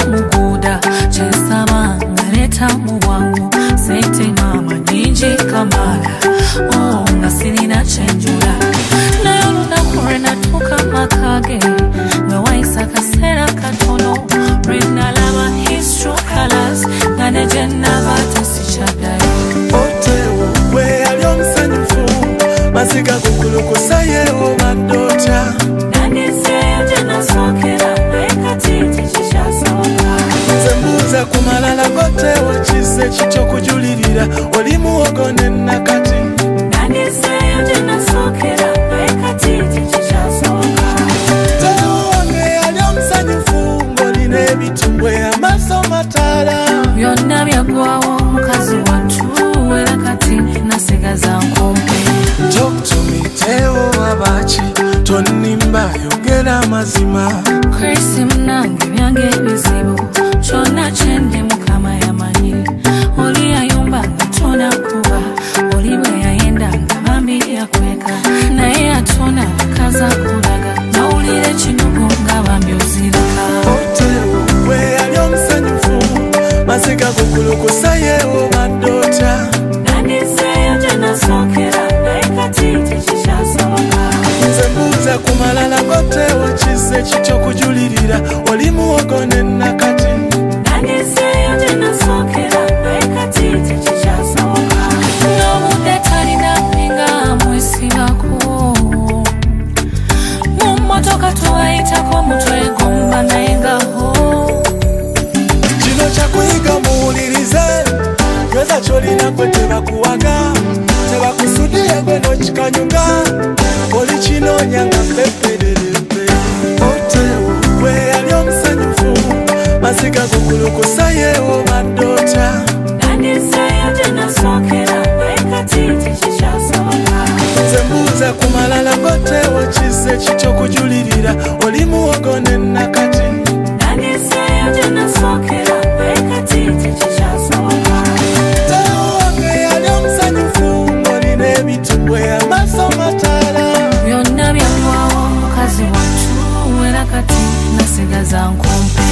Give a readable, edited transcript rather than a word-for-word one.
muguda chesama ngaleta muwangu sente mama nyingi kamala ngasirina chenjula nayo lunaku lwenatuuka makage nga wayisa kaseera katono lwenalaba his true colors nga ne gye nnaba tesikyaddayo otewo gwe yali omusanyufu maziga gukulukusaye obadde otya nandiseeyo gye nasookera naye kati tekikyasoboka nze mbuuza ku malala gotewo kise kikyokujulirira oli muwogo ne nakati nandiseeyo gye nasookera naye kati tekikyasoboka tewo wange yali omusanyufu ng'olina ebitumbwe amaaso mataala byonna byaggwawo mukazi wattu era kati nasigaza nkumpe tokutumiteewo abaki tonnimba yogera amazima Krisi munange byange ebizibu kyonna kyende mukama yamanyi oli yayumba nga tonakuba oli bwe yayenda nga bambi yakweka naye atona akaza kulaga nawulira ekinugu nga bambi ozirika otewo gwe yali omusanyufu maziga gukulukusaye obadde otya nandiseeyo gye nasookera naye kati tekikyasoboka nze mbuuza ku malala gotewo kise kikyokujulirira oli muwogo ne nakati nandiseeyo gye nasookera naye kati tekikyasoboka n'obudde talina mpinga mwesigako mu mmotoka twayitako mutwe gomba naye ngaho kino kyakuyiga muwulirize yoza kyolina gwe tebakuwaga tebakusudiye gwe n'okikanyuga oli kinoonya nga mpepererempe otewo gwe yali omusanyufu maziga gukulukusaye obadde otya nandiseeyo gye nasookera naye kati tekikyasoboka nze mbuuza ku malala gotewo kise kikyokujulirira oli muwogo ne nakati nandiseeyo gye nasookera naye kati tekikyasoboka tewo wange yali omusanyufu ng'olina ebitumbwe amaaso mataala byonna byaggwawo mukazi wattu era kati nasigaza nkumpe